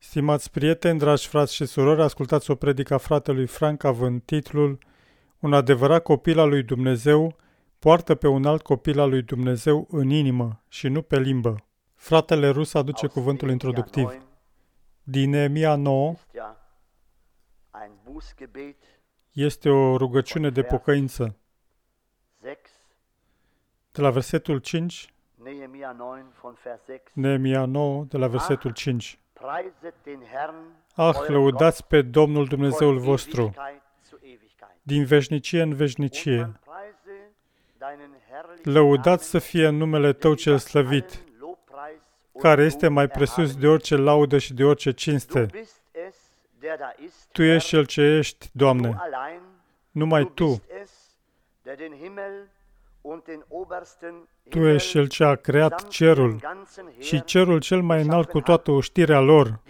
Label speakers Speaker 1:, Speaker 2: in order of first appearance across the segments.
Speaker 1: Stimați prieteni, dragi frați și surori, ascultați o predică a fratelui Frank având titlul Un adevărat copil al lui Dumnezeu poartă pe un alt copil al lui Dumnezeu în inimă și nu pe limbă. Fratele rus aduce cuvântul introductiv. Din Neemia 9 este o rugăciune de pocăință. De la versetul 5, Neemia 9, de la versetul 5. Lăudați pe Domnul Dumnezeul vostru, din veșnicie în veșnicie. Lăudați să fie numele Tău cel slăvit, care este mai presus de orice laudă și de orice cinste. Tu ești Cel ce ești, Doamne, numai Tu. Tu ești Cel ce a creat cerul și cerul cel mai înalt cu toată oștirea lor,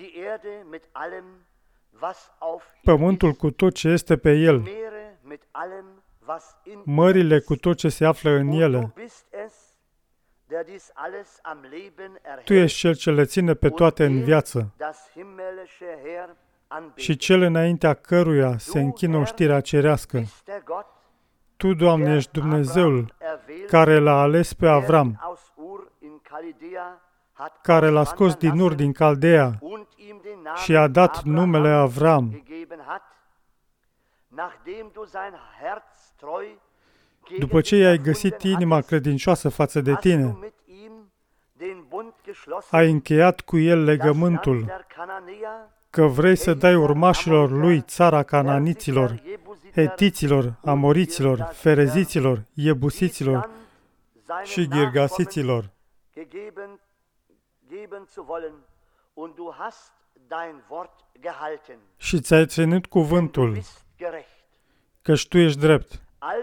Speaker 1: pământul cu tot ce este pe el, mările cu tot ce se află în ele. Tu ești Cel ce le ține pe toate în viață și Cel înaintea căruia se închină oștirea cerească. Tu, Doamne, ești Dumnezeul care l-a ales pe Avram, care l-a scos din Ur din Caldea și a dat numele Avram. După ce i-ai găsit inima credincioasă față de tine, ai încheiat cu el legământul, că vrei să dai urmașilor lui țara cananiților, hetiților, amoriților, fereziților, iebusiților și girgasiților. Și ți-ai ținut cuvântul, căci tu ești drept.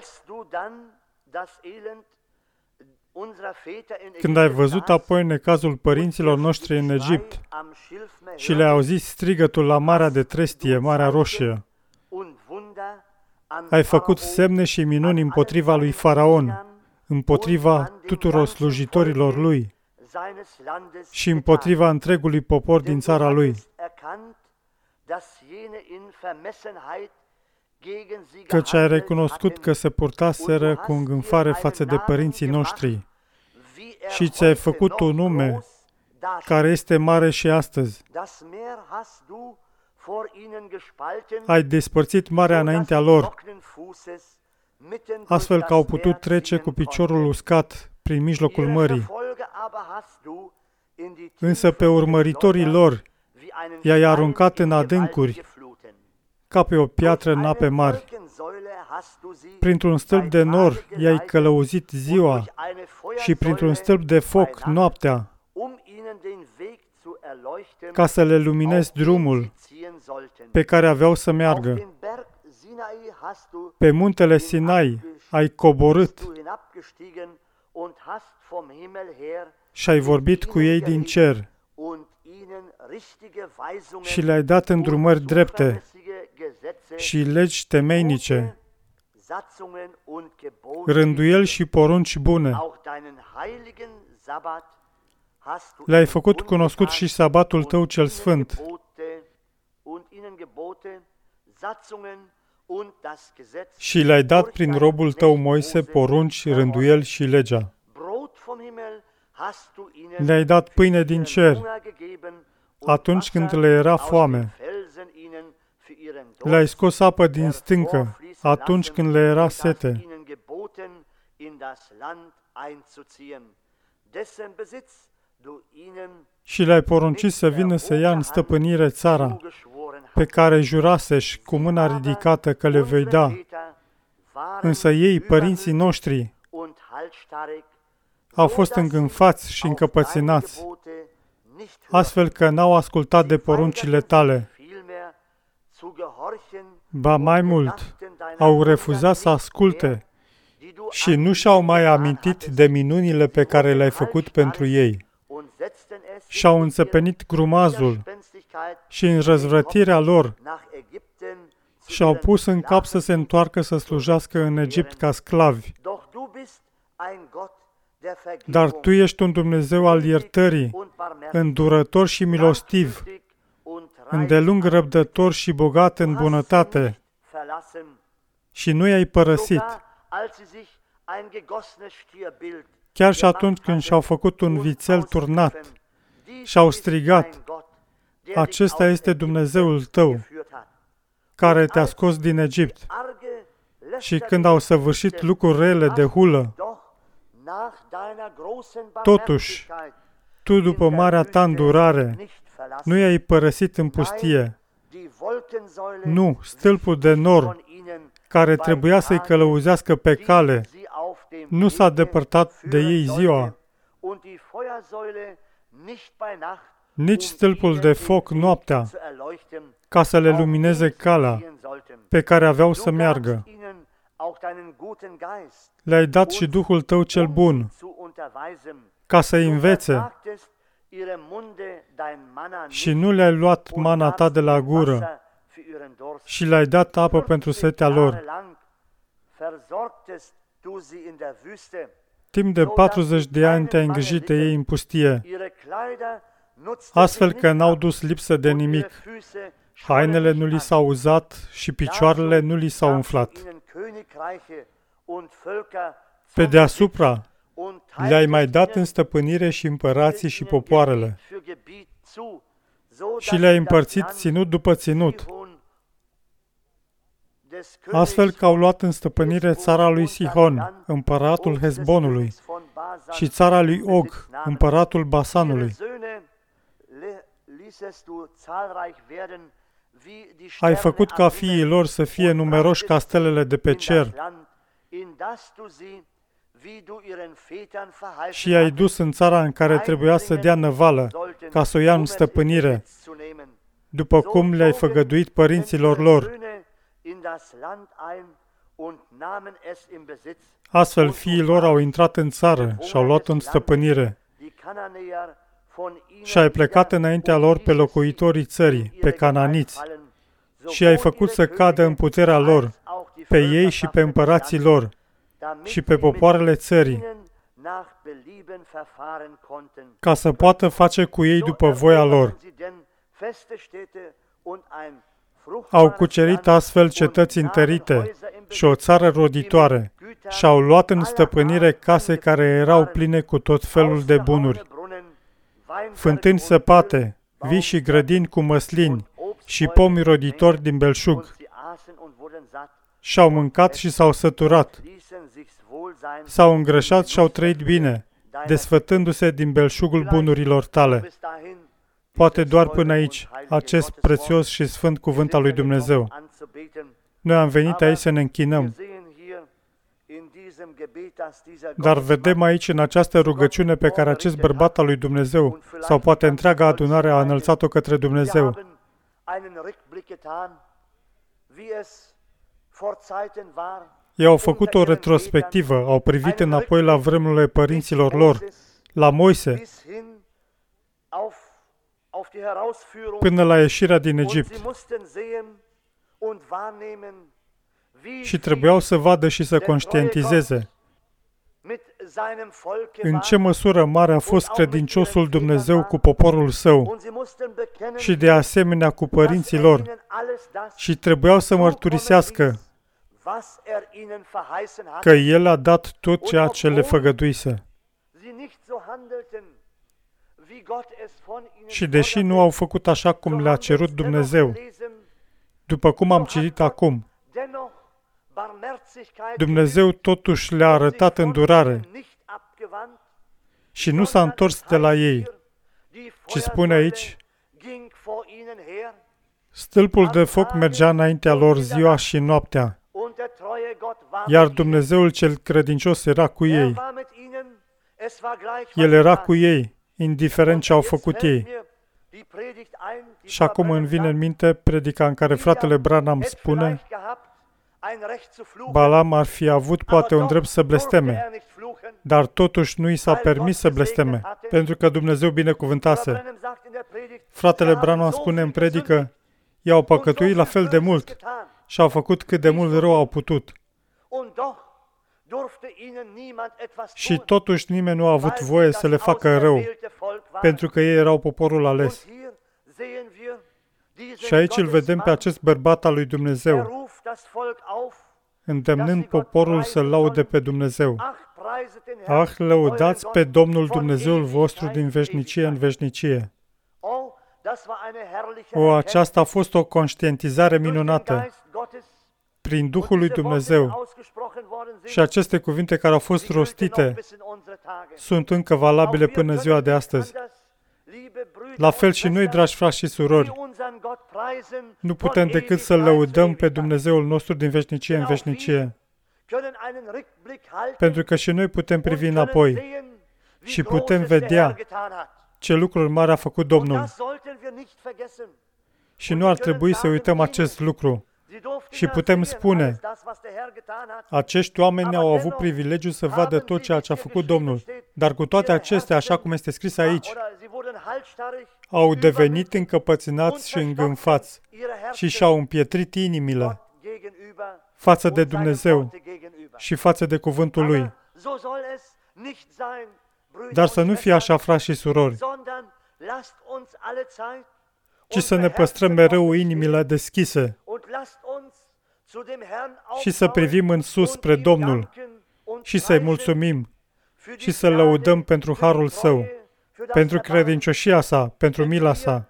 Speaker 1: Când ai văzut apoi necazul părinților noștri în Egipt și le-ai auzit strigătul la Marea de Trestie, Marea Roșie, ai făcut semne și minuni împotriva lui Faraon, împotriva tuturor slujitorilor lui și împotriva întregului popor din țara lui, căci ai recunoscut că se purtaseră cu îngânfare față de părinții noștri și ți-ai făcut un nume care este mare și astăzi. Ai despărțit marea înaintea lor, astfel că au putut trece cu piciorul uscat prin mijlocul mării. Însă pe urmăritorii lor i-ai aruncat în adâncuri, ca pe o piatră în ape mari. Printr-un stâlp de nor i-ai călăuzit ziua și printr-un stâlp de foc noaptea, ca să le luminezi drumul pe care aveau să meargă. Pe muntele Sinai ai coborât și ai vorbit cu ei din cer și le-ai dat îndrumări drepte și legi temeinice, rânduieli și porunci bune. Le-ai făcut cunoscut și sabatul tău cel sfânt. Și le-ai dat prin robul tău Moise porunci, rânduieli și legea. Le-ai dat pâine din cer atunci când le era foame. Le-ai scos apă din stâncă atunci când le era sete. Și le-ai poruncit să vină să ia în stăpânire țara pe care jurasești cu mâna ridicată că le vei da. Însă ei, părinții noștri, au fost îngânfați și încăpățânați, astfel că n-au ascultat de poruncile tale. Ba mai mult, au refuzat să asculte și nu și-au mai amintit de minunile pe care le-ai făcut pentru ei. Și-au înțepenit grumazul și în răzvrătirea lor și-au pus în cap să se întoarcă să slujească în Egipt ca sclavi. Dar Tu ești un Dumnezeu al iertării, îndurător și milostiv, îndelung răbdător și bogat în bunătate, și nu i-ai părăsit. Chiar și atunci când și-au făcut un vițel turnat și-au strigat, acesta este Dumnezeul tău, care te-a scos din Egipt. Și când au săvârșit lucruri rele de hulă, totuși, tu, după marea ta îndurare, nu i-ai părăsit în pustie. Nu, stâlpul de nor, care trebuia să-i călăuzească pe cale, nu s-a depărtat de ei ziua, nici stâlpul de foc noaptea, ca să le lumineze calea pe care aveau să meargă. Le-ai dat și Duhul tău cel bun, ca să-i învețe, și nu le-ai luat mana ta de la gură și le-ai dat apă pentru setea lor. Timp de 40 de ani te-ai îngrijit de ei în pustie, astfel că n-au dus lipsă de nimic. Hainele nu li s-au uzat și picioarele nu li s-au umflat. Pe deasupra, le-ai mai dat în stăpânire și împărații și popoarele și le-ai împărțit ținut după ținut, astfel că au luat în stăpânire țara lui Sihon, împăratul Hezbonului, și țara lui Og, împăratul Basanului. Ai făcut ca fiii lor să fie numeroși ca stelele de pe cer și i-ai dus în țara în care trebuia să dea năvală, ca să o ia în stăpânire, după cum le-ai făgăduit părinților lor. Astfel, fiii lor au intrat în țară și au luat în stăpânire. Și ai plecat înaintea lor pe locuitorii țării, pe cananiți, și ai făcut să cadă în puterea lor, pe ei și pe împărații lor, și pe popoarele țării, ca să poată face cu ei după voia lor. Au cucerit astfel cetăți întărite și o țară roditoare și au luat în stăpânire case care erau pline cu tot felul de bunuri, fântâni săpate, vii și grădini cu măslini și pomi roditori din belșug. Și-au mâncat și s-au săturat, s-au îngrășat și au trăit bine, desfătându-se din belșugul bunurilor tale. Poate doar până aici, acest prețios și sfânt cuvânt al lui Dumnezeu. Noi am venit aici să ne închinăm, dar vedem aici în această rugăciune pe care acest bărbat al lui Dumnezeu, sau poate întreaga adunare, a înălțat-o către Dumnezeu. Ei au făcut o retrospectivă, au privit înapoi la vremurile părinților lor, la Moise, până la ieșirea din Egipt. Și trebuiau să vadă și să conștientizeze în ce măsură mare a fost credinciosul Dumnezeu cu poporul său și de asemenea cu părinții lor, și trebuiau să mărturisească că El a dat tot ceea ce le făgăduise. Și deși nu au făcut așa cum le-a cerut Dumnezeu, după cum am citit acum, Dumnezeu totuși le-a arătat îndurare și nu s-a întors de la ei, ci spune aici, stâlpul de foc mergea înaintea lor ziua și noaptea, iar Dumnezeul cel credincios era cu ei. El era cu ei, indiferent ce au făcut ei. Și acum îmi vine în minte predica în care fratele Branham spune, Balam ar fi avut poate un drept să blesteme, dar totuși nu i s-a permis să blesteme, pentru că Dumnezeu binecuvântase. Fratele Branham spune în predică, i-au păcătuit la fel de mult și au făcut cât de mult rău au putut. Și totuși nimeni nu a avut voie să le facă rău, pentru că ei erau poporul ales. Și aici îl vedem pe acest bărbat al lui Dumnezeu, îndemnând poporul să laude pe Dumnezeu. Ah, lăudați pe Domnul Dumnezeul vostru din veșnicie în veșnicie. Aceasta a fost o conștientizare minunată prin Duhul lui Dumnezeu. Și aceste cuvinte care au fost rostite sunt încă valabile până ziua de astăzi. La fel și noi, dragi frați și surori, nu putem decât să lăudăm pe Dumnezeul nostru din veșnicie în veșnicie. Pentru că și noi putem privi înapoi și putem vedea ce lucruri mari a făcut Domnul. Și nu ar trebui să uităm acest lucru. Și putem spune, acești oameni au avut privilegiul să vadă tot ceea ce a făcut Domnul, dar cu toate acestea, așa cum este scris aici, au devenit încăpățânați și îngânfați și și-au împietrit inimile față de Dumnezeu și față de cuvântul Lui. Dar să nu fie așa, frați și surori, ci să ne păstrăm mereu inimile deschise și să privim în sus spre Domnul și să-i mulțumim și să-L lăudăm pentru harul Său, pentru credincioșia Sa, pentru mila Sa.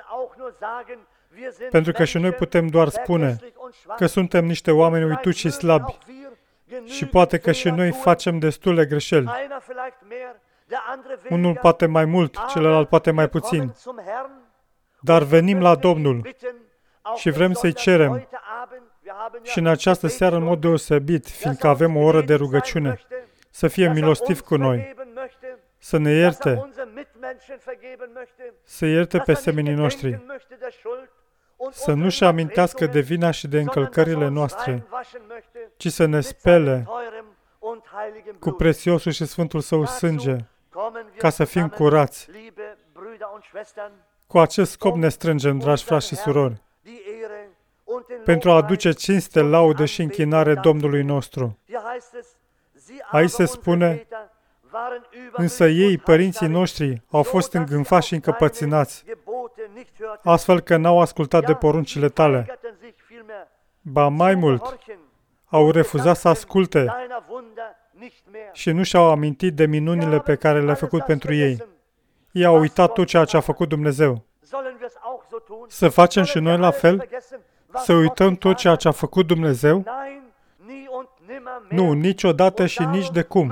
Speaker 1: Pentru că și noi putem doar spune că suntem niște oameni uituți și slabi și poate că și noi facem destule greșeli. Unul poate mai mult, celălalt poate mai puțin. Dar venim la Domnul și vrem să-i cerem și în această seară în mod deosebit, fiindcă avem o oră de rugăciune, să fie milostiv cu noi, să ne ierte, să ierte pe semenii noștri, să nu-și amintească de vina și de încălcările noastre, ci să ne spele cu prețiosul și sfântul Său sânge, ca să fim curați. Cu acest scop ne strângem, dragi frați și surori, pentru a aduce cinste, laudă și închinare Domnului nostru. Aici se spune, însă ei, părinții noștri, au fost îngânfați și încăpățânați, astfel că n-au ascultat de poruncile tale. Ba mai mult, au refuzat să asculte și nu și-au amintit de minunile pe care le-a făcut pentru ei. Ei au uitat tot ceea ce a făcut Dumnezeu. Să facem și noi la fel? Să uităm tot ceea ce a făcut Dumnezeu? Nu, niciodată și nici de cum.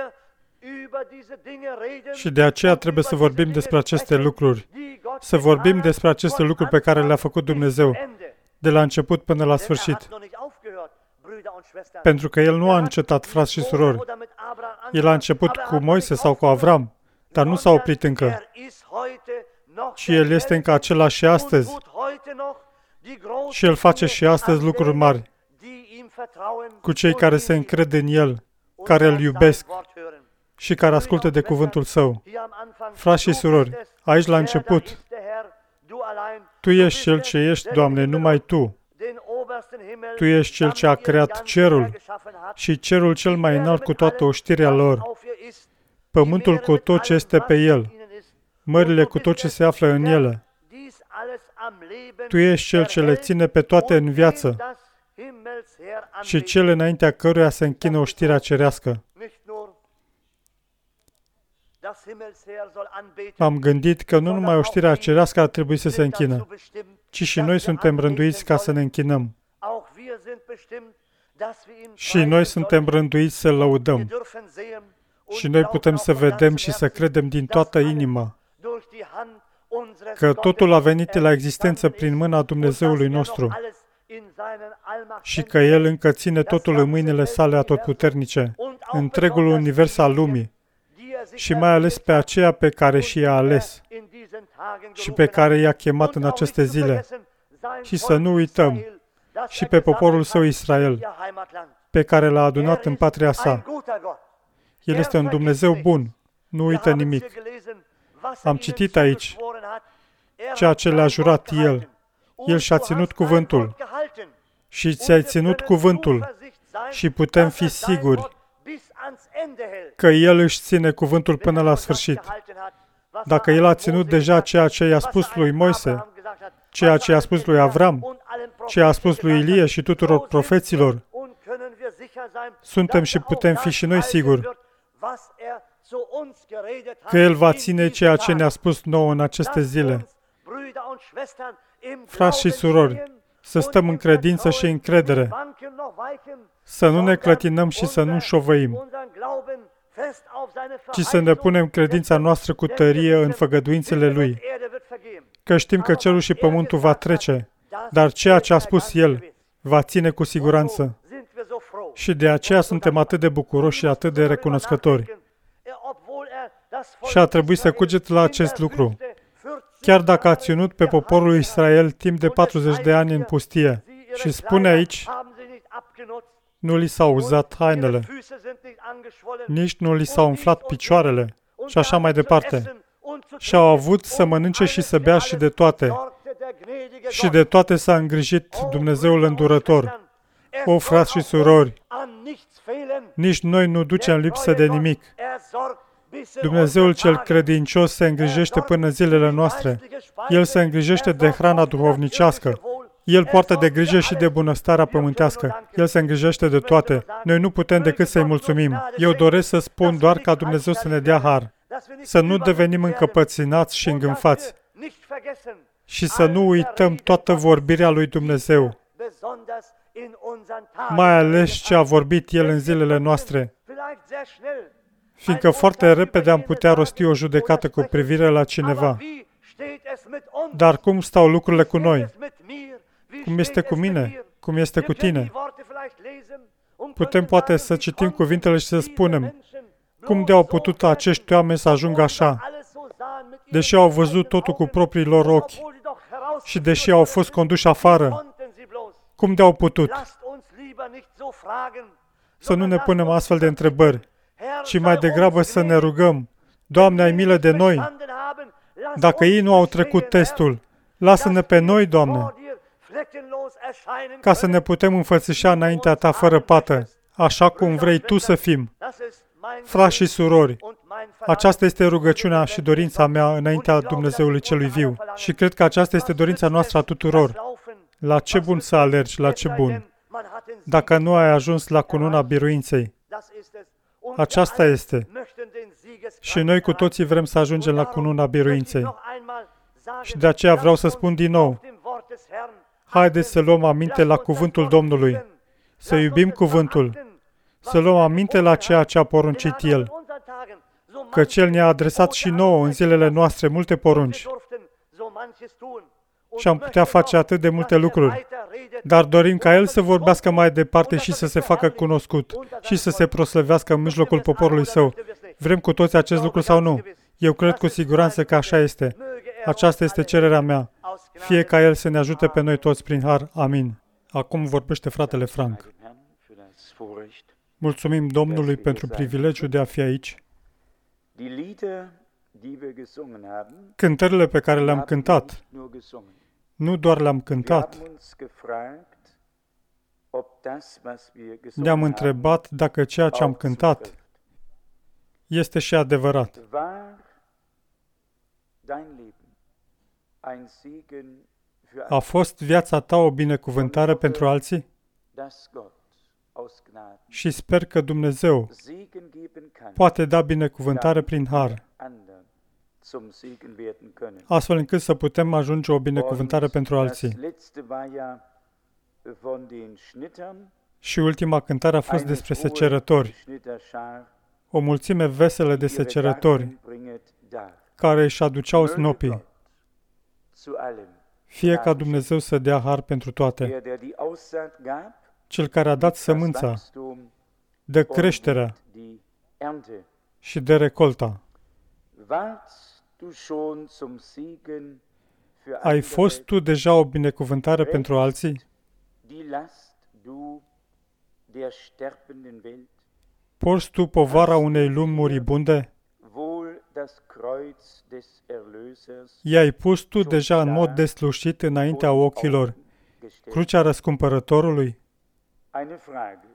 Speaker 1: Și de aceea trebuie să vorbim despre aceste lucruri. Să vorbim despre aceste lucruri pe care le-a făcut Dumnezeu, de la început până la sfârșit. Pentru că El nu a încetat, frați și surori. El a început cu Moise sau cu Avram, dar nu s-a oprit încă. Și El este încă același și astăzi. Și El face și astăzi lucruri mari cu cei care se încred în El, care Îl iubesc și care ascultă de cuvântul Său. Frați și surori, aici la început, Tu ești Cel ce ești, Doamne, numai Tu. Tu ești Cel ce a creat cerul și cerul cel mai înalt cu toată oștirea lor, pământul cu tot ce este pe el, mările cu tot ce se află în ele. Tu ești Cel ce le ține pe toate în viață și Cel înaintea căruia se închină oștirea cerească. Am gândit că nu numai oștirea cerească ar trebui să se închină, ci și noi suntem rânduiți ca să ne închinăm. Și noi suntem rânduiți să lăudăm. Și noi putem să vedem și să credem din toată inima că totul a venit la existență prin mâna Dumnezeului nostru și că El încă ține totul în mâinile Sale atotputernice, întregul univers al lumii, și mai ales pe aceea pe care și i-a ales și pe care i-a chemat în aceste zile. Și să nu uităm și pe poporul Său Israel, pe care l-a adunat în patria Sa. El este un Dumnezeu bun, nu uită nimic. Am citit aici ceea ce le-a jurat El. El și-a ținut cuvântul. Și ți-ai ținut cuvântul și putem fi siguri că El își ține cuvântul până la sfârșit. Dacă El a ținut deja ceea ce i-a spus lui Moise, ceea ce a spus lui Avram, ce a spus lui Ilie și tuturor profeților. Suntem și putem fi și noi siguri că El va ține ceea ce ne-a spus nouă în aceste zile. Frați și surori, să stăm în credință și încredere, să nu ne clătinăm și să nu șovăim, ci să ne punem credința noastră cu tărie în făgăduințele Lui, că știm că cerul și pământul va trece, dar ceea ce a spus El va ține cu siguranță. Și de aceea suntem atât de bucuroși și atât de recunoscători. Și a trebuit să cugeți la acest lucru. Chiar dacă a ținut pe poporul Israel timp de 40 de ani în pustie. Și spune aici, nu li s-au uzat hainele, nici nu li s-au umflat picioarele și așa mai departe. Și au avut să mănânce și să bea și de toate. Și de toate s-a îngrijit Dumnezeul îndurător. O, frați și surori, nici noi nu ducem lipsă de nimic. Dumnezeul cel credincios se îngrijește până în zilele noastre. El se îngrijește de hrana duhovnicească. El poartă de grijă și de bunăstarea pământească. El se îngrijește de toate. Noi nu putem decât să-i mulțumim. Eu doresc să spun doar ca Dumnezeu să ne dea har. Să nu devenim încăpățânați și îngânfați. Și să nu uităm toată vorbirea lui Dumnezeu. Mai ales ce a vorbit El în zilele noastre. Fiindcă foarte repede am putea rosti o judecată cu privire la cineva. Dar cum stau lucrurile cu noi? Cum este cu mine? Cum este cu tine? Putem poate să citim cuvintele și să spunem, cum de-au putut acești oameni să ajungă așa, deși au văzut totul cu proprii lor ochi și deși au fost conduși afară? Cum de-au putut? Să nu ne punem astfel de întrebări, ci mai degrabă să ne rugăm, Doamne, ai milă de noi. Dacă ei nu au trecut testul, lasă-ne pe noi, Doamne, ca să ne putem înfățișa înaintea Ta fără pată, așa cum vrei Tu să fim. Frați și surori, aceasta este rugăciunea și dorința mea înaintea Dumnezeului celui viu. Și cred că aceasta este dorința noastră a tuturor. La ce bun să alergi, la ce bun, dacă nu ai ajuns la cununa biruinței. Aceasta este. Și noi cu toții vrem să ajungem la cununa biruinței. Și de aceea vreau să spun din nou, haideți să luăm aminte la cuvântul Domnului, să iubim cuvântul, să luăm aminte la ceea ce a poruncit El, căci El ne-a adresat și nouă în zilele noastre multe porunci. Și am putea face atât de multe lucruri, dar dorim ca El să vorbească mai departe și să se facă cunoscut și să se proslăvească în mijlocul poporului Său. Vrem cu toți acest lucru sau nu? Eu cred cu siguranță că așa este. Aceasta este cererea mea. Fie ca El să ne ajute pe noi toți prin har. Amin. Acum vorbește fratele Frank. Mulțumim Domnului pentru privilegiul de a fi aici. Cântările pe care le-am cântat, nu doar le-am cântat, ne-am întrebat dacă ceea ce am cântat este și adevărat. A fost viața ta o binecuvântare pentru alții? Și sper că Dumnezeu poate da binecuvântare prin har, astfel încât să putem ajunge o binecuvântare pentru alții. Și ultima cântare a fost despre secerători, o mulțime veselă de secerători care își aduceau snopii. Fie ca Dumnezeu să dea har pentru toate. Cel care a dat sămânța, dă creșterea și dă recolta. Ai fost tu deja o binecuvântare pentru alții? Porți tu povara unei lumi muribunde? I-ai pus tu deja în mod deslușit înaintea ochilor crucea răscumpărătorului?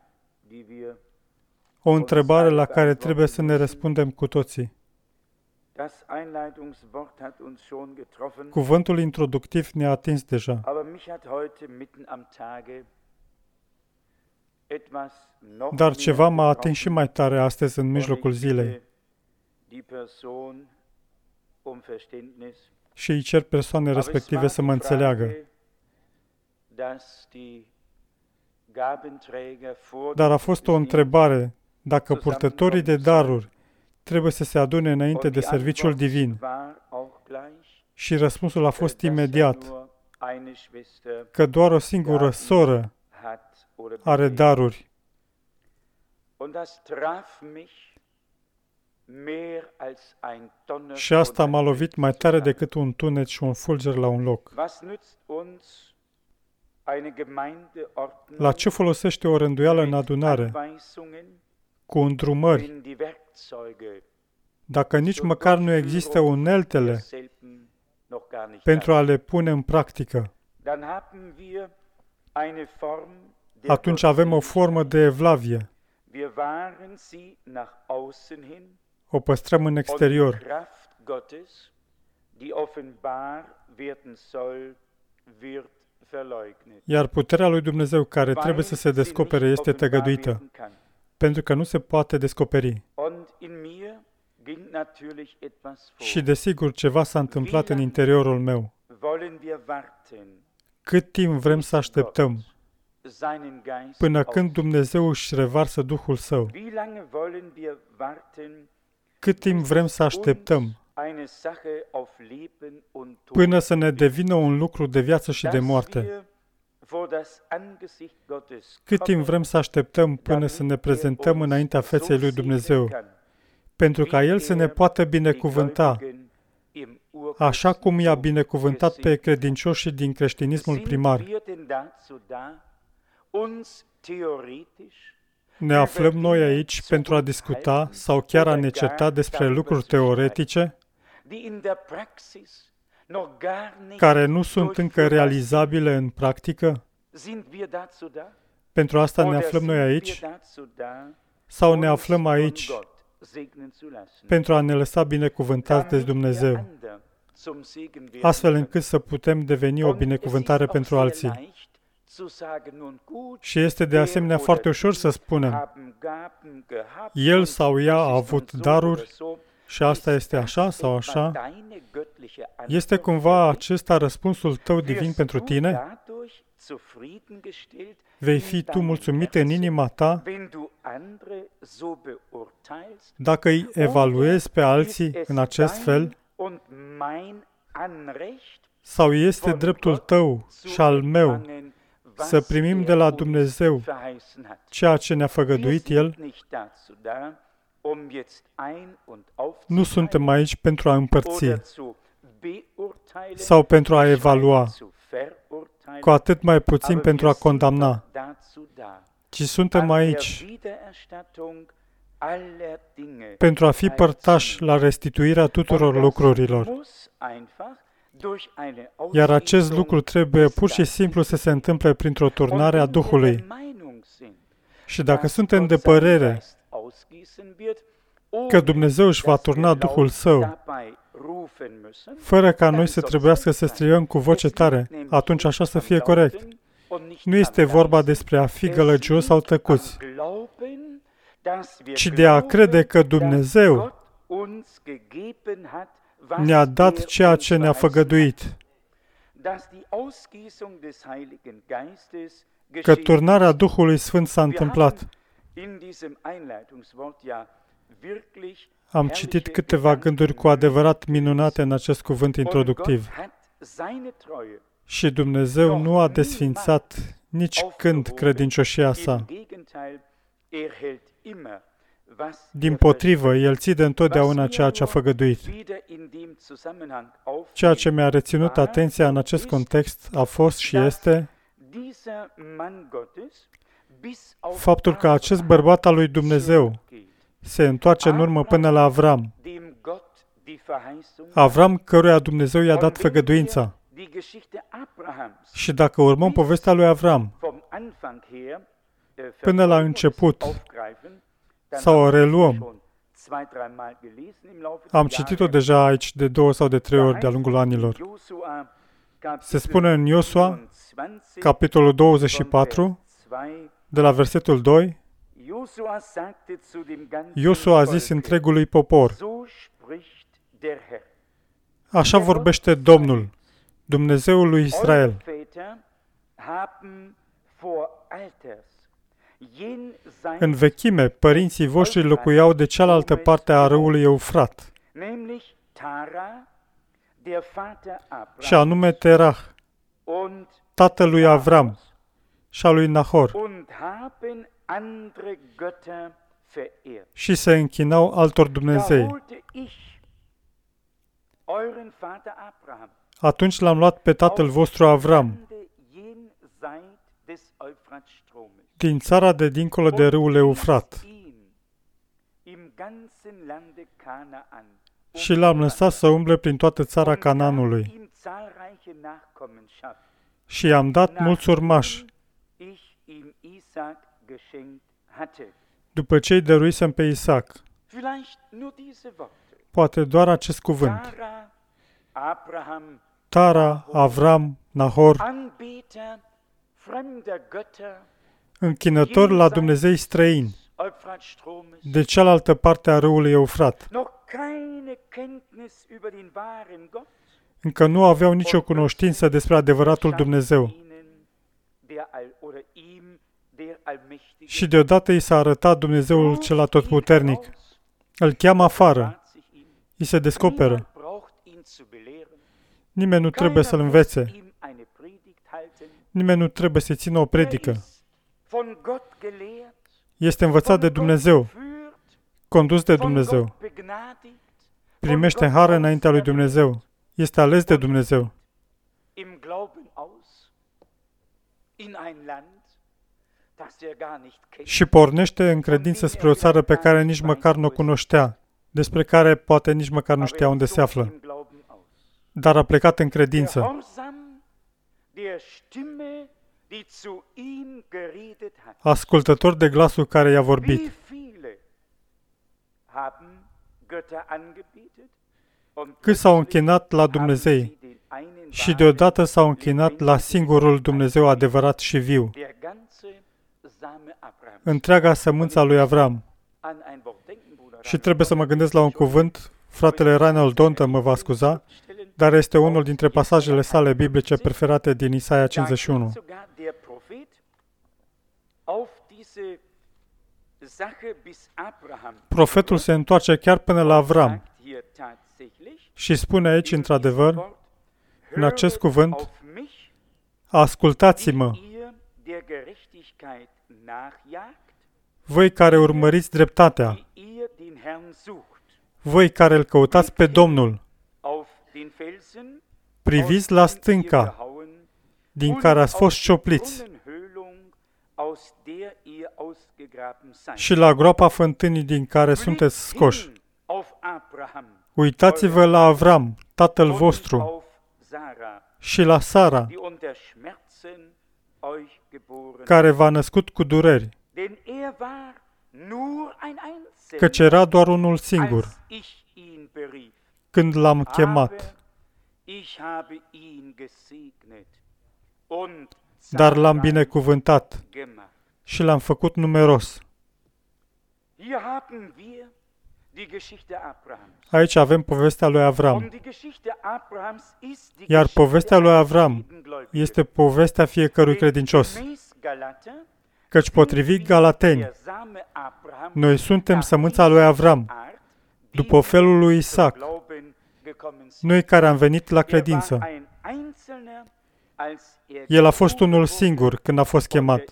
Speaker 1: O întrebare la care trebuie să ne răspundem cu toții. Cuvântul introductiv ne-a atins deja. Dar ceva m-a atins și mai tare astăzi în mijlocul zilei. Și îi cer persoane respective să mă înțeleagă. Dar a fost o întrebare dacă purtătorii de daruri trebuie să se adune înainte de serviciul divin. Și răspunsul a fost imediat, că doar o singură soră are daruri. Și asta m-a lovit mai tare decât un tunet și un fulger la un loc. La ce folosește o rânduială în adunare, cu îndrumări, dacă nici măcar nu există uneltele pentru a le pune în practică? Atunci avem o formă de evlavie. O păstrăm în exterior. Iar puterea lui Dumnezeu care trebuie să se descopere este tăgăduită, pentru că nu se poate descoperi. Și desigur ceva s-a întâmplat în interiorul meu. Cât timp vrem să așteptăm până când Dumnezeu își revarsă Duhul Său? Cât timp vrem să așteptăm până să ne devină un lucru de viață și de moarte? Cât timp vrem să așteptăm până să ne prezentăm înaintea feței lui Dumnezeu, pentru ca El să ne poată binecuvânta, așa cum i-a binecuvântat pe credincioșii din creștinismul primar? Ne aflăm noi aici pentru a discuta sau chiar a ne certa despre lucruri teoretice care nu sunt încă realizabile în practică? Pentru asta ne aflăm noi aici? Sau ne aflăm aici pentru a ne lăsa binecuvântați de Dumnezeu, astfel încât să putem deveni o binecuvântare pentru alții? Și este de asemenea foarte ușor să spunem, el sau ea a avut daruri și asta este așa sau așa. Este cumva acesta răspunsul tău divin pentru tine? Vei fi tu mulțumit în inima ta dacă îi evaluezi pe alții în acest fel? Sau este dreptul tău și al meu să primim de la Dumnezeu ceea ce ne-a făgăduit El? Nu suntem aici pentru a împărți sau pentru a evalua, cu atât mai puțin pentru a condamna, ci suntem aici pentru a fi părtași la restituirea tuturor lucrurilor. Iar acest lucru trebuie pur și simplu să se întâmple printr-o turnare a Duhului. Și dacă suntem de părere că Dumnezeu își va turna Duhul Său, fără ca noi să trebuiască să strigăm cu voce tare, atunci așa să fie corect. Nu este vorba despre a fi gălăgios sau tăcuți, ci de a crede că Dumnezeu ne-a dat ceea ce ne-a făgăduit, că turnarea Duhului Sfânt s-a întâmplat. Am citit câteva gânduri cu adevărat minunate în acest cuvânt introductiv. Și Dumnezeu nu a desfințat nici când credincioșia sa. Dimpotrivă, El ține întotdeauna ceea ce a făgăduit. Ceea ce mi-a reținut atenția în acest context a fost și este faptul că acest bărbat al lui Dumnezeu se întoarce în urmă până la Avram. Avram, căruia Dumnezeu i-a dat făgăduința. Și dacă urmăm povestea lui Avram până la început, sau o reluăm, Am citit-o deja aici de 2 sau de 3 ori de-a lungul anilor. Se spune în Iosua, capitolul 24, de la versetul 2, Iosua a zis întregului popor: așa vorbește Domnul, Dumnezeul lui Israel. În vechime, părinții voștri locuiau de cealaltă parte a râului Eufrat, și anume Terah, tatăl lui Avram și al lui Nahor, și se închinau altor Dumnezei. Atunci l-am luat pe tatăl vostru Avram din țara de dincolo de râul Eufrat și l-am lăsat să umble prin toată țara Canaanului și i-am dat mulți urmași, după ce îi dăruisem pe Isaac. Poate doar acest cuvânt: Tara, Avram, Nahor, închinători la Dumnezei străini, de cealaltă parte a râului Eufrat. Încă nu aveau nicio cunoștință despre adevăratul Dumnezeu. Și deodată i s-a arătat Dumnezeul cel atotputernic. Îl cheamă afară. I se descoperă. Nimeni nu trebuie să-l învețe. Nimeni nu trebuie să țină o predică. Este învățat de Dumnezeu, condus de Dumnezeu. Primește hară înaintea lui Dumnezeu. Este ales de Dumnezeu. Și pornește în credință spre o țară pe care nici măcar nu o cunoștea, despre care poate nici măcar nu știa unde se află. Dar a plecat în credință. Ascultător de glasul care i-a vorbit. Cât s-au închinat la Dumnezei și deodată s-au închinat la singurul Dumnezeu adevărat și viu, întreaga sămânță a lui Avram. Și trebuie să mă gândesc la un cuvânt, fratele Reinhold Dontă mă va scuza, dar este unul dintre pasajele sale biblice preferate din Isaia 51. Profetul se întoarce chiar până la Avram și spune aici, într-adevăr, în acest cuvânt: ascultați-mă, voi care urmăriți dreptatea, voi care îl căutați pe Domnul, priviți la stânca din care ați fost ciopliți și la groapa fântânii din care sunteți scoși. Uitați-vă la Avram, tatăl vostru, și la Sara, care v-a născut cu dureri, căci era doar unul singur când l-am chemat, dar l-am binecuvântat și l-am făcut numeros. Aici avem povestea lui Avram. Iar povestea lui Avram este povestea fiecărui credincios. Căci potrivit Galateni, noi suntem sămânța lui Avram, după felul lui Isaac, noi care am venit la credință. El a fost unul singur când a fost chemat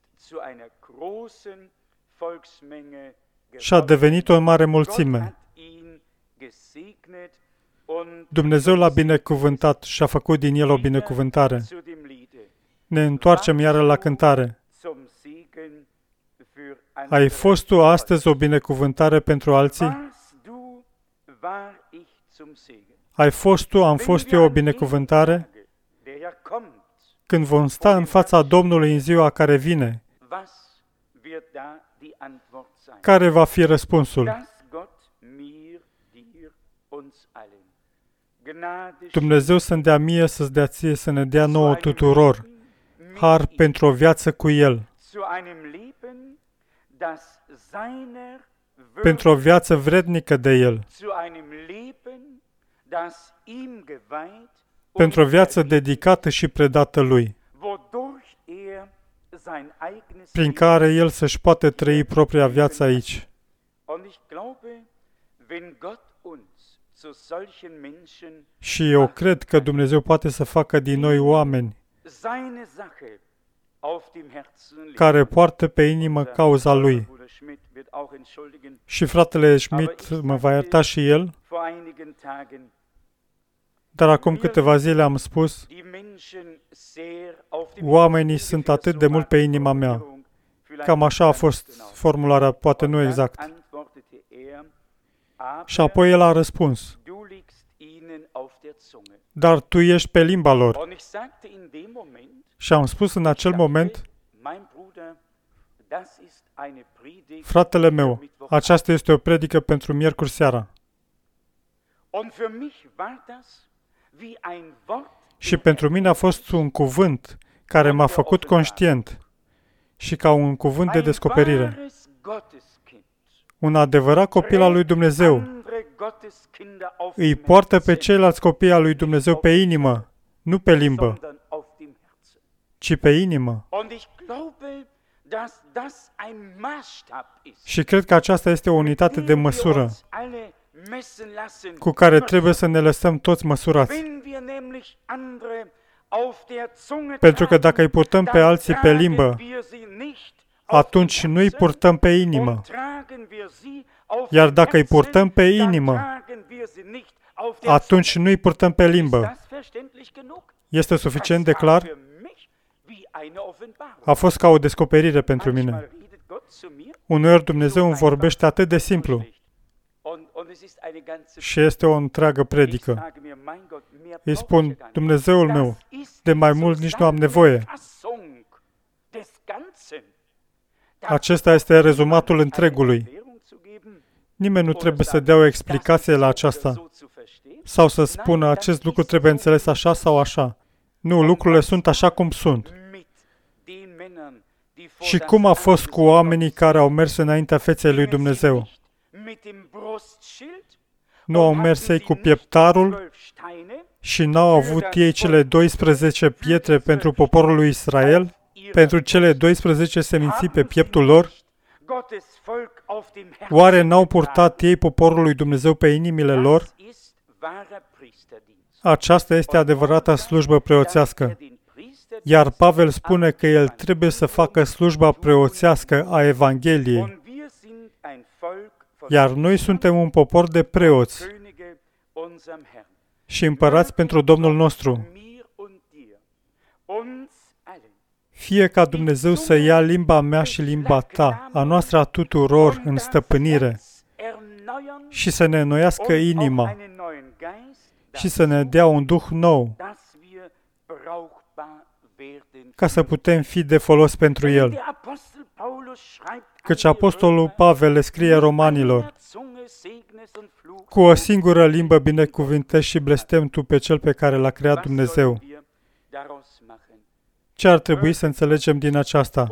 Speaker 1: și a devenit o mare mulțime. Dumnezeu l-a binecuvântat și a făcut din el o binecuvântare. Ne întoarcem iară la cântare. Ai fost tu astăzi o binecuvântare pentru alții? Ai fost tu, am fost eu o binecuvântare? Când vom sta în fața Domnului în ziua care vine, care va fi răspunsul? Dumnezeu să-mi dea mie, să-ți dea ție, să ne dea nouă tuturor har pentru o viață cu El, pentru o viață vrednică de El, pentru o viață dedicată și predată Lui, prin care El să-și poate trăi propria viață aici. Și eu cred că Dumnezeu poate să facă din noi oameni care poartă pe inimă cauza Lui. Și fratele Schmidt mă va ierta și el, dar acum câteva zile am spus, oamenii sunt atât de mult pe inima mea. Cam așa a fost formularea, poate nu exact. Și apoi el a răspuns, dar tu ești pe limba lor. Și am spus în acel moment, fratele meu, aceasta este o predică pentru miercuri seara. Și pentru mine a fost un cuvânt care m-a făcut conștient și ca un cuvânt de descoperire. Un adevărat copil al lui Dumnezeu îi poartă pe ceilalți copii al lui Dumnezeu pe inimă, nu pe limbă, ci pe inimă. Și cred că aceasta este o unitate de măsură cu care trebuie să ne lăsăm toți măsurați. Pentru că dacă îi purtăm pe alții pe limbă, atunci nu îi purtăm pe inimă. Iar dacă îi purtăm pe inimă, atunci nu îi purtăm pe limbă. Este suficient de clar? A fost ca o descoperire pentru mine. Uneori Dumnezeu îmi vorbește atât de simplu și este o întreagă predică. Îi spun, Dumnezeul meu, de mai mult nici nu am nevoie. Acesta este rezumatul întregului. Nimeni nu trebuie să dea o explicație la aceasta sau să spună acest lucru trebuie înțeles așa sau așa. Nu, lucrurile sunt așa cum sunt. Și cum a fost cu oamenii care au mers înaintea feței lui Dumnezeu? Nu au mers ei cu pieptarul și n-au avut ei cele 12 pietre pentru poporul lui Israel, pentru cele 12 seminții pe pieptul lor? Oare n-au purtat ei poporul lui Dumnezeu pe inimile lor? Aceasta este adevărata slujbă preoțească. Iar Pavel spune că el trebuie să facă slujba preoțească a Evangheliei. Iar noi suntem un popor de preoți și împărați pentru Domnul nostru. Fie ca Dumnezeu să ia limba mea și limba ta, a noastră a tuturor în stăpânire, și să ne înnoiască inima și să ne dea un duh nou, ca să putem fi de folos pentru El. Căci Apostolul Pavel le scrie romanilor, cu o singură limbă binecuvântezi și blestem tu pe Cel pe care l-a creat Dumnezeu. Ce ar trebui să înțelegem din aceasta?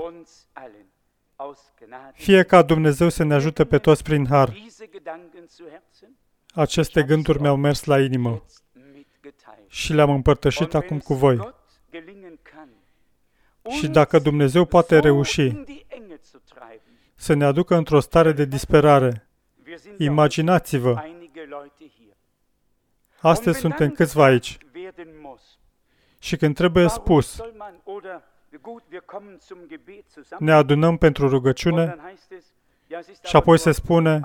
Speaker 1: Fie ca Dumnezeu să ne ajute pe toți prin har. Aceste gânduri mi-au mers la inimă și le-am împărtășit acum cu voi. Și dacă Dumnezeu poate reuși să ne aducă într-o stare de disperare, imaginați-vă, astăzi suntem câțiva aici. Și când trebuie spus, ne adunăm pentru rugăciune și apoi se spune,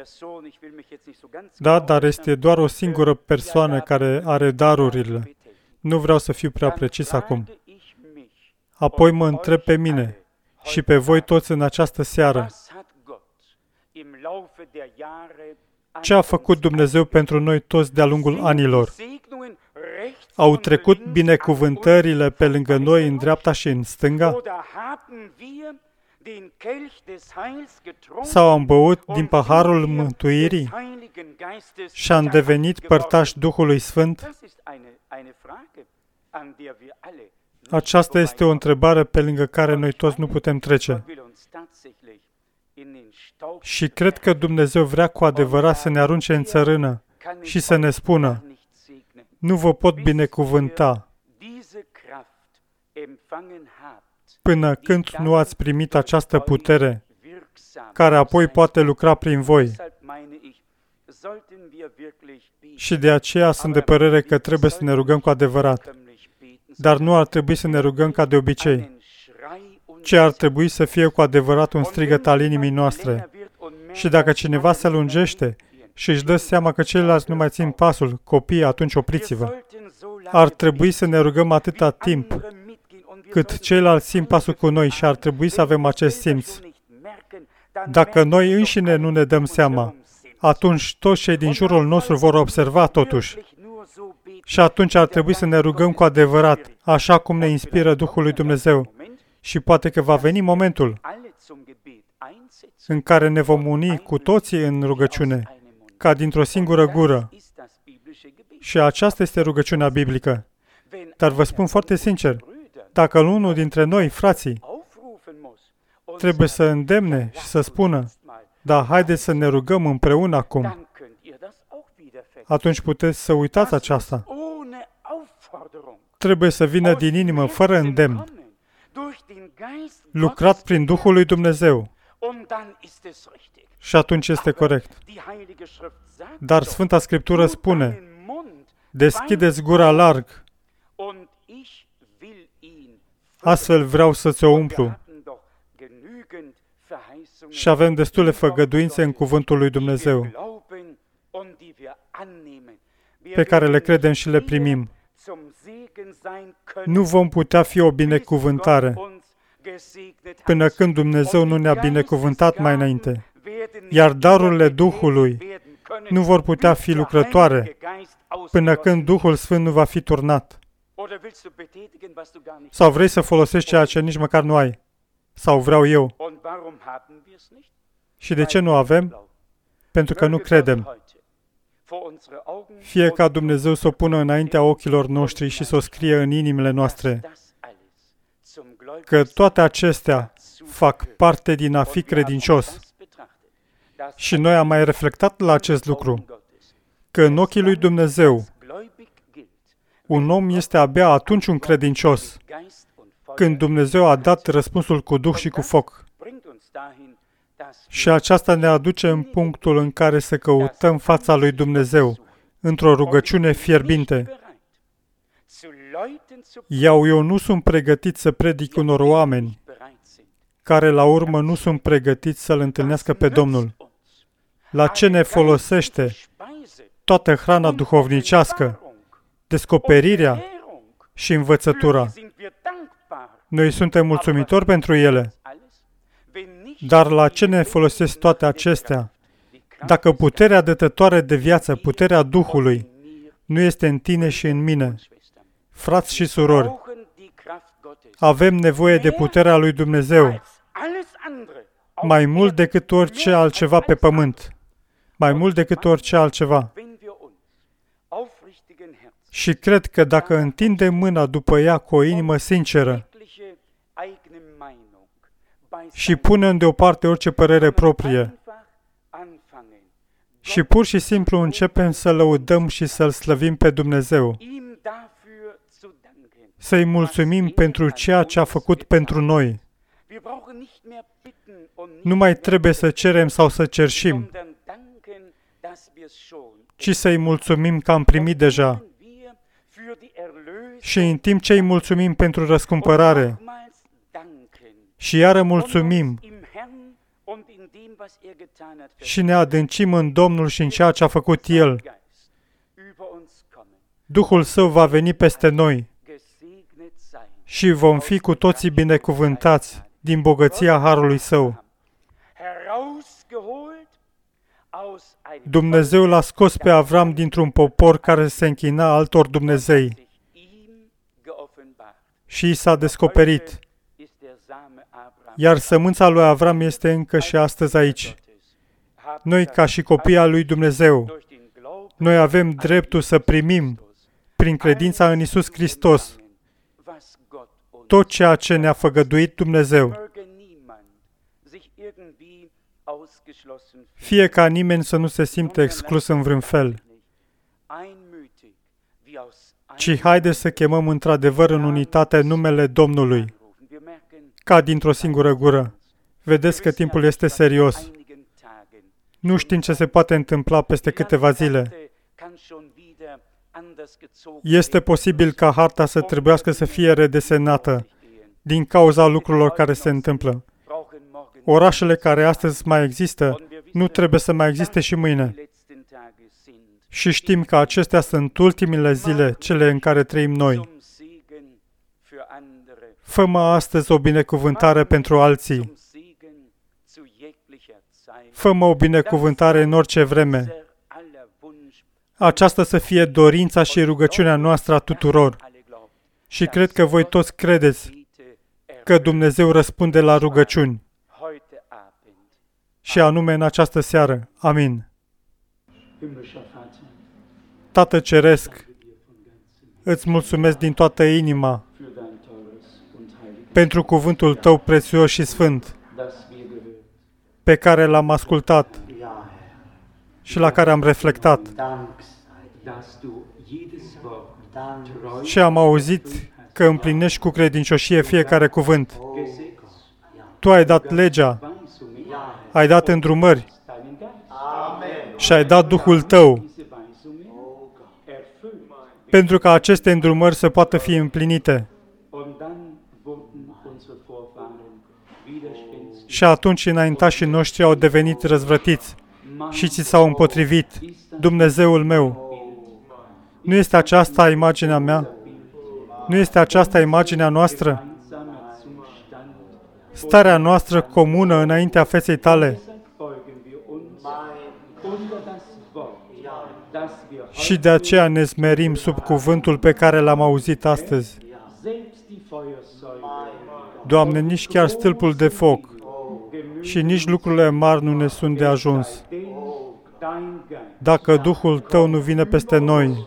Speaker 1: da, dar este doar o singură persoană care are darurile. Nu vreau să fiu prea precis acum. Apoi mă întreb pe mine și pe voi toți în această seară. Ce a făcut Dumnezeu pentru noi toți de-a lungul anilor? Au trecut binecuvântările pe lângă noi în dreapta și în stânga? sau am băut din paharul mântuirii și am devenit părtași Duhului Sfânt? Aceasta este o întrebare pe lângă care noi toți nu putem trece. Și cred că Dumnezeu vrea cu adevărat să ne arunce în țărână și să ne spună: nu vă pot binecuvânta până când nu ați primit această putere, care apoi poate lucra prin voi. Și de aceea sunt de părere că trebuie să ne rugăm cu adevărat. Dar nu ar trebui să ne rugăm ca de obicei, ci ar trebui să fie cu adevărat un strigăt al inimii noastre. Și dacă cineva se lungește și își dă seama că ceilalți nu mai țin pasul, copiii, atunci opriți-vă. Ar trebui să ne rugăm atâta timp cât ceilalți țin pasul cu noi și ar trebui să avem acest simț. Dacă noi înșine nu ne dăm seama, atunci toți cei din jurul nostru vor observa totuși. Și atunci ar trebui să ne rugăm cu adevărat, așa cum ne inspiră Duhul lui Dumnezeu. Și poate că va veni momentul în care ne vom uni cu toții în rugăciune, ca dintr-o singură gură. Și aceasta este rugăciunea biblică. Dar vă spun foarte sincer, dacă unul dintre noi, frații, trebuie să îndemne și să spună: da, haideți să ne rugăm împreună acum, atunci puteți să uitați aceasta. Trebuie să vină din inimă, fără îndemn, lucrat prin Duhul lui Dumnezeu. Și atunci este corect. Dar Sfânta Scriptură spune: deschideți gura larg, astfel vreau să ți-o umplu. Și avem destule făgăduințe în cuvântul lui Dumnezeu, pe care le credem și le primim. Nu vom putea fi o binecuvântare până când Dumnezeu nu ne-a binecuvântat mai înainte. Iar darurile Duhului nu vor putea fi lucrătoare până când Duhul Sfânt nu va fi turnat. Sau vrei să folosești ceea ce nici măcar nu ai? Sau vreau eu? Și de ce nu avem? Pentru că nu credem. Fie ca Dumnezeu să o pună înaintea ochilor noștri și să o scrie în inimile noastre, că toate acestea fac parte din a fi credincios. Și noi am mai reflectat la acest lucru, că în ochii lui Dumnezeu, un om este abia atunci un credincios, când Dumnezeu a dat răspunsul cu Duh și cu foc. Și aceasta ne aduce în punctul în care să căutăm fața lui Dumnezeu, într-o rugăciune fierbinte. Eu nu sunt pregătit să predic unor oameni care la urmă nu sunt pregătiți să-L întâlnească pe Domnul. La ce ne folosește toată hrana duhovnicească, descoperirea și învățătura? Noi suntem mulțumitori pentru ele. Dar la ce ne folosesc toate acestea? Dacă puterea dătătoare de viață, puterea Duhului, nu este în tine și în mine, frați și surori, avem nevoie de puterea lui Dumnezeu, mai mult decât orice altceva pe pământ, mai mult decât orice altceva. Și cred că dacă întindem mâna după ea cu o inimă sinceră și punem deoparte orice părere proprie și pur și simplu începem să lăudăm și să-L slăvim pe Dumnezeu, să-i mulțumim pentru ceea ce a făcut pentru noi. Nu mai trebuie să cerem sau să cerșim, ci să-i mulțumim că am primit deja. Și în timp ce îi mulțumim pentru răscumpărare, și iară mulțumim și ne adâncim în Domnul și în ceea ce a făcut El, Duhul Său va veni peste noi și vom fi cu toții binecuvântați din bogăția harului Său. Dumnezeu l-a scos pe Avram dintr-un popor care se închina altor dumnezei și i s-a descoperit. iar sămânța lui Avram este încă și astăzi aici. Noi, ca și copii al lui Dumnezeu, noi avem dreptul să primim, prin credința în Iisus Hristos, tot ceea ce ne-a făgăduit Dumnezeu. Fie ca nimeni să nu se simtă exclus în vreun fel, ci haideți să chemăm într-adevăr în unitate numele Domnului, ca dintr-o singură gură. Vedeți că timpul este serios. Nu știm ce se poate întâmpla peste câteva zile. Este posibil ca harta să trebuiască să fie redesenată din cauza lucrurilor care se întâmplă. Orașele care astăzi mai există nu trebuie să mai existe și mâine. Și știm că acestea sunt ultimile zile, cele în care trăim noi. Fă-mă astăzi o binecuvântare pentru alții. Fă-mă o binecuvântare în orice vreme. Aceasta să fie dorința și rugăciunea noastră a tuturor. Și cred că voi toți credeți că Dumnezeu răspunde la rugăciuni. Și anume în această seară. Amin. Tată Ceresc, îți mulțumesc din toată inima pentru cuvântul Tău prețios și sfânt, pe care l-am ascultat și la care am reflectat. Și am auzit că împlinești cu credincioșie fiecare cuvânt. Tu ai dat legea, ai dat îndrumări și ai dat Duhul Tău pentru ca aceste îndrumări să poată fi împlinite. Și atunci înaintașii noștri au devenit răzvrătiți și ți s-au împotrivit. Dumnezeul meu, nu este aceasta imaginea mea? Nu este aceasta imaginea noastră? Starea noastră comună înaintea feței Tale? Și de aceea ne smerim sub cuvântul pe care l-am auzit astăzi. Doamne, nici chiar stâlpul de foc și nici lucrurile mari nu ne sunt de ajuns. Dacă Duhul Tău nu vine peste noi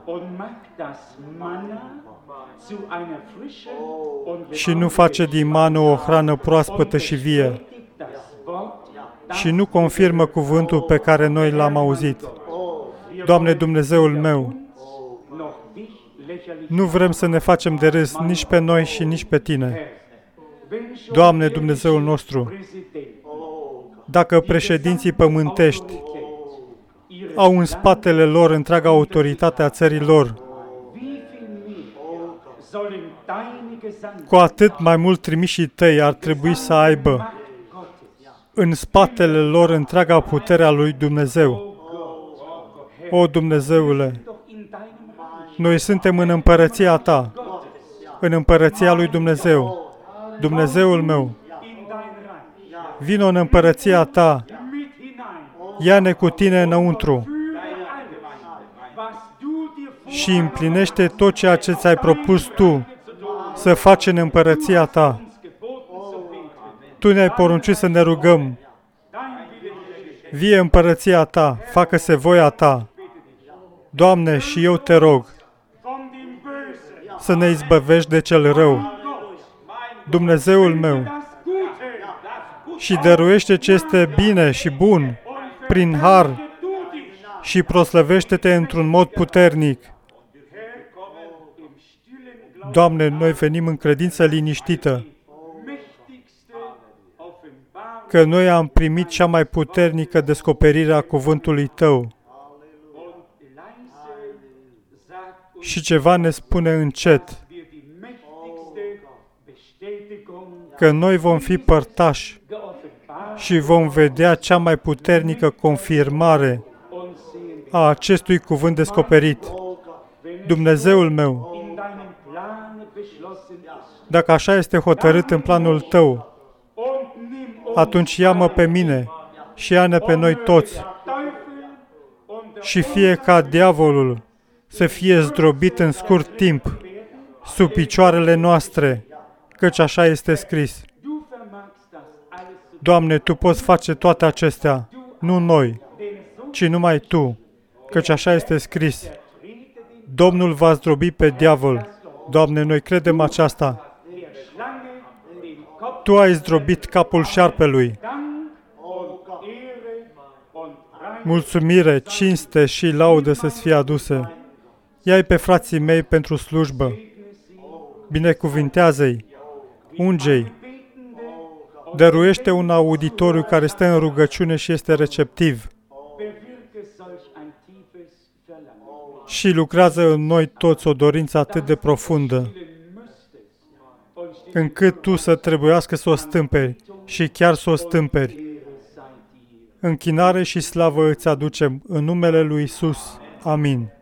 Speaker 1: și nu face din mană o hrană proaspătă și vie și nu confirmă cuvântul pe care noi l-am auzit. Doamne Dumnezeul meu, nu vrem să ne facem de râs nici pe noi și nici pe Tine. Doamne Dumnezeul nostru, dacă președinții pământești au în spatele lor întreaga autoritate a țării lor, cu atât mai mult trimișii Tăi ar trebui să aibă în spatele lor întreaga putere a lui Dumnezeu. O, Dumnezeule, noi suntem în împărăția Ta, în împărăția lui Dumnezeu. Dumnezeul meu, vino în împărăția Ta, ia-ne cu Tine înăuntru și împlinește tot ceea ce ți-ai propus Tu să faci în împărăția Ta. Tu ne-ai poruncit să ne rugăm. Vie împărăția Ta, facă-se voia Ta. Doamne, și eu Te rog să ne izbăvești de cel rău. Dumnezeul meu, și dăruiește ce este bine și bun prin har și proslăvește-Te într-un mod puternic. Doamne, noi venim în credință liniștită că noi am primit cea mai puternică descoperire a cuvântului Tău. Și ceva ne spune încet că noi vom fi părtași și vom vedea cea mai puternică confirmare a acestui cuvânt descoperit. Dumnezeul meu, dacă așa este hotărât în planul Tău, atunci ia-mă pe mine și ia-ne pe noi toți și fie ca diavolul să fie zdrobit în scurt timp sub picioarele noastre, căci așa este scris. Doamne, Tu poți face toate acestea, nu noi, ci numai Tu, căci așa este scris. Domnul va zdrobi pe diavol. Doamne, noi credem aceasta. Tu ai zdrobit capul șarpelui. Mulțumire, cinste și laudă să-ți fie aduse. Ia-i pe frații mei pentru slujbă. Binecuvintează-i. Unge-i. Dăruiește un auditoriu care stă în rugăciune și este receptiv. Și lucrează în noi toți o dorință atât de profundă, încât Tu să trebuiască să o stâmperi și chiar să o stâmperi. Închinare și slavă îți aducem în numele lui Iisus. Amin.